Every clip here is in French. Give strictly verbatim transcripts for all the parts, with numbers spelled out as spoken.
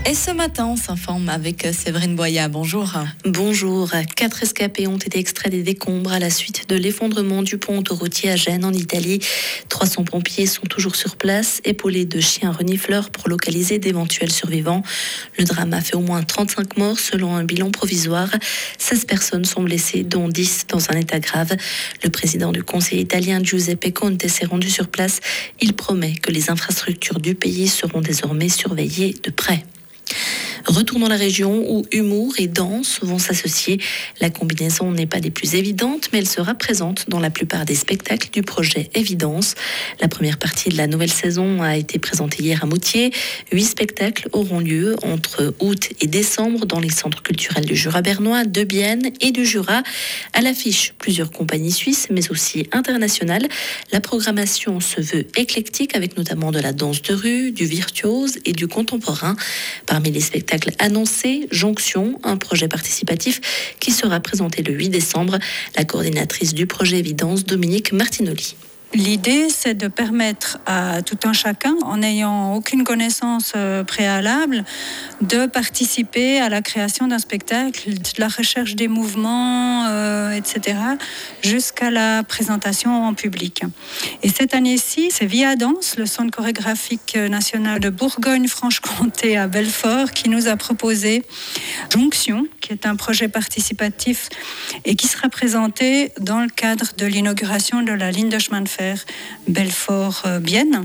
Et ce matin, on s'informe avec Séverine Boya. Bonjour. Bonjour. Quatre escapés ont été extraits des décombres à la suite de l'effondrement du pont autoroutier à Gênes, en Italie. trois cents pompiers sont toujours sur place, épaulés de chiens renifleurs pour localiser d'éventuels survivants. Le drame a fait au moins trente-cinq morts selon un bilan provisoire. seize personnes sont blessées, dont dix dans un état grave. Le président du Conseil italien, Giuseppe Conte, s'est rendu sur place. Il promet que les infrastructures du pays seront désormais surveillées de près. Retour dans la région où humour et danse vont s'associer. La combinaison n'est pas des plus évidentes, mais elle sera présente dans la plupart des spectacles du projet Évidence. La première partie de la nouvelle saison a été présentée hier à Moutier. Huit spectacles auront lieu entre août et décembre dans les centres culturels du Jura bernois, de Bienne et du Jura. À l'affiche, plusieurs compagnies suisses, mais aussi internationales. La programmation se veut éclectique avec notamment de la danse de rue, du virtuose et du contemporain. Parmi les spectacles annoncé, Jonction, un projet participatif qui sera présenté le huit décembre. La coordinatrice du projet Évidence, Dominique Martinoli. L'idée, c'est de permettre à tout un chacun, en n'ayant aucune connaissance préalable, de participer à la création d'un spectacle, de la recherche des mouvements, euh, et cetera, jusqu'à la présentation en public. Et cette année-ci, c'est Via Danse, le Centre chorégraphique national de Bourgogne-Franche-Comté à Belfort, qui nous a proposé Jonction, qui est un projet participatif et qui sera présenté dans le cadre de l'inauguration de la ligne de chemin de fer Belfort-Bienne.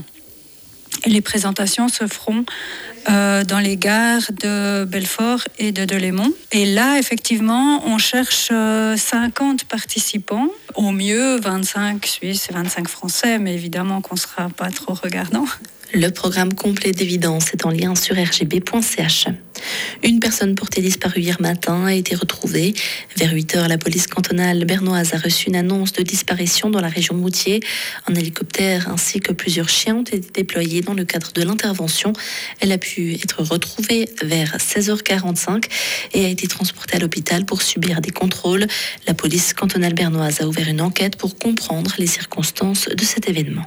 Et les présentations se feront euh, dans les gares de Belfort et de Delémont. Et là, effectivement, on cherche euh, cinquante participants, au mieux vingt-cinq Suisses et vingt-cinq Français, mais évidemment qu'on ne sera pas trop regardant. Le programme complet d'Évidence est en lien sur r g b point c h. Une personne portée disparue hier matin a été retrouvée. Vers huit heures, la police cantonale bernoise a reçu une annonce de disparition dans la région de Moutier. Un hélicoptère ainsi que plusieurs chiens ont été déployés dans le cadre de l'intervention. Elle a pu être retrouvée vers seize heures quarante-cinq et a été transportée à l'hôpital pour subir des contrôles. La police cantonale bernoise a ouvert une enquête pour comprendre les circonstances de cet événement.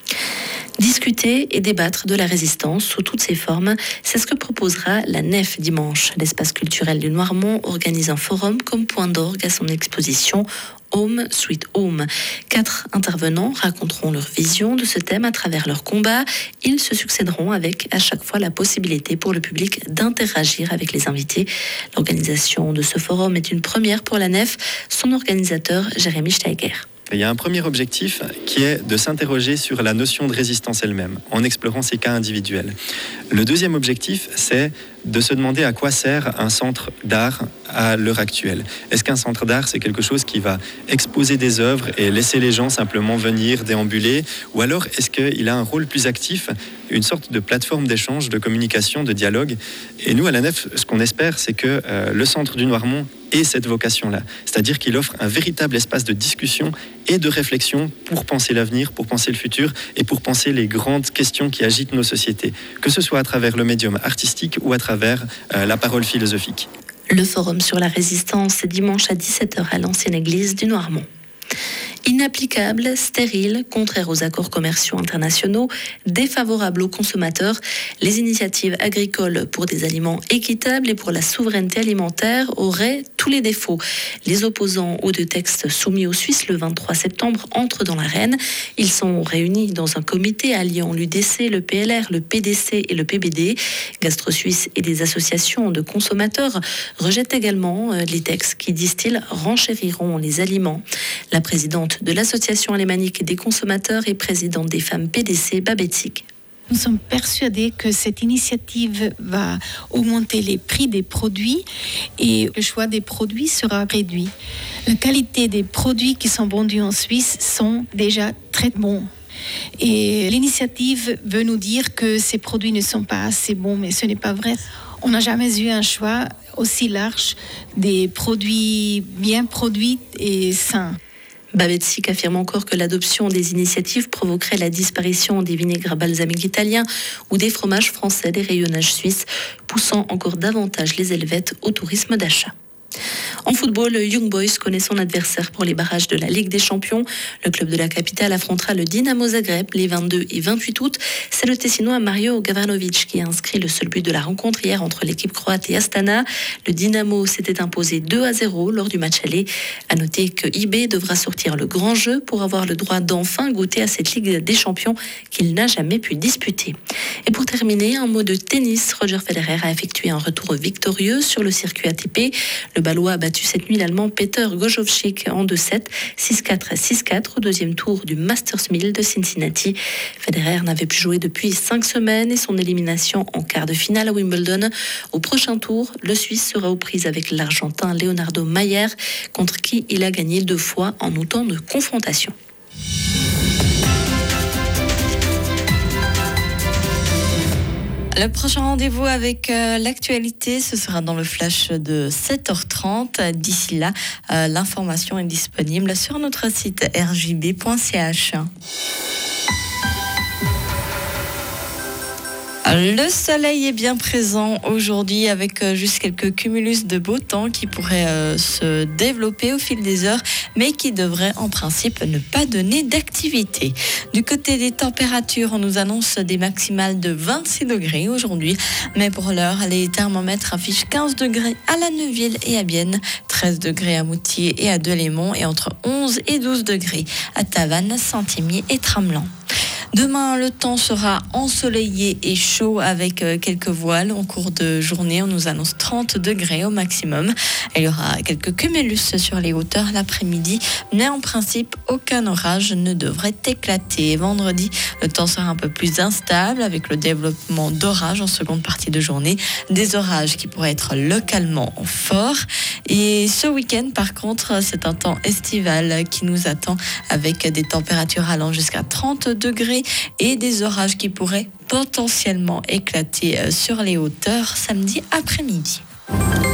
Discuter et débattre de la résistance sous toutes ses formes, c'est ce que proposera la Nef dimanche. L'espace culturel du Noirmont organise un forum comme point d'orgue à son exposition Home Sweet Home. Quatre intervenants raconteront leur vision de ce thème à travers leurs combats. Ils se succéderont avec à chaque fois la possibilité pour le public d'interagir avec les invités. L'organisation de ce forum est une première pour la Nef. Son organisateur, Jérémy Steiger. Il y a un premier objectif qui est de s'interroger sur la notion de résistance elle-même, en explorant ces cas individuels. Le deuxième objectif, c'est de se demander à quoi sert un centre d'art à l'heure actuelle. Est-ce qu'un centre d'art, c'est quelque chose qui va exposer des œuvres et laisser les gens simplement venir déambuler, ou alors est-ce qu'il a un rôle plus actif, une sorte de plateforme d'échange, de communication, de dialogue? Et nous, à la Nef, ce qu'on espère, c'est que euh, le centre du Noirmont ait cette vocation-là, c'est-à-dire qu'il offre un véritable espace de discussion et de réflexion pour penser l'avenir, pour penser le futur et pour penser les grandes questions qui agitent nos sociétés, que ce soit à travers le médium artistique ou à travers euh, la parole philosophique. Le forum sur la résistance, c'est dimanche à dix-sept heures à l'ancienne église du Noirmont. Inapplicable, stérile, contraire aux accords commerciaux internationaux, défavorable aux consommateurs, les initiatives agricoles pour des aliments équitables et pour la souveraineté alimentaire auraient tous les défauts. Les opposants aux deux textes soumis aux Suisses le vingt-trois septembre entrent dans l'arène. Ils sont réunis dans un comité alliant l'U D C, le P L R, le P D C et le P B D. Gastro Suisse et des associations de consommateurs rejettent également les textes qui, disent-ils, renchériront les aliments. La présidente de l'association alémanique des consommateurs et présidente des femmes P D C, Babette Sick. Nous sommes persuadés que cette initiative va augmenter les prix des produits et le choix des produits sera réduit. La qualité des produits qui sont vendus en Suisse sont déjà très bons. Et l'initiative veut nous dire que ces produits ne sont pas assez bons, mais ce n'est pas vrai. On n'a jamais eu un choix aussi large des produits bien produits et sains. Babette Sick affirme encore que l'adoption des initiatives provoquerait la disparition des vinaigres balsamiques italiens ou des fromages français des rayonnages suisses, poussant encore davantage les Helvètes au tourisme d'achat. En football, le Young Boys connaît son adversaire pour les barrages de la Ligue des Champions. Le club de la capitale affrontera le Dinamo Zagreb les vingt-deux et vingt-huit août. C'est le Tessinois Mario Gavranovic qui a inscrit le seul but de la rencontre hier entre l'équipe croate et Astana. Le Dinamo s'était imposé deux à zéro lors du match aller. À noter que I B devra sortir le grand jeu pour avoir le droit d'enfin goûter à cette Ligue des Champions qu'il n'a jamais pu disputer. Et pour terminer, un mot de tennis. Roger Federer a effectué un retour victorieux sur le circuit A T P. Le Balois a battu cette nuit l'Allemand Peter Gojowczyk en deux sept, six quatre, six quatre au deuxième tour du Masters mille de Cincinnati. Federer n'avait plus joué depuis cinq semaines et son élimination en quart de finale à Wimbledon. Au prochain tour, le Suisse sera aux prises avec l'Argentin Leonardo Mayer, contre qui il a gagné deux fois en autant de confrontations. Le prochain rendez-vous avec euh, l'actualité, ce sera dans le flash de sept heures trente. D'ici là, euh, l'information est disponible sur notre site r j b point c h. Le soleil est bien présent aujourd'hui avec juste quelques cumulus de beau temps qui pourraient euh, se développer au fil des heures, mais qui devraient en principe ne pas donner d'activité. Du côté des températures, on nous annonce des maximales de vingt-six degrés aujourd'hui, mais pour l'heure, les thermomètres affichent quinze degrés à La Neuville et à Bienne, treize degrés à Moutier et à Delémont et entre onze et douze degrés à Tavannes, Saint-Émier et Tramelan. Demain, le temps sera ensoleillé et chaud avec quelques voiles. En cours de journée, on nous annonce trente degrés au maximum. Il y aura quelques cumulus sur les hauteurs l'après-midi, mais en principe, aucun orage ne devrait éclater. Vendredi, le temps sera un peu plus instable avec le développement d'orages en seconde partie de journée. Des orages qui pourraient être localement forts. Et ce week-end, par contre, c'est un temps estival qui nous attend avec des températures allant jusqu'à trente degrés. Et des orages qui pourraient potentiellement éclater sur les hauteurs samedi après-midi.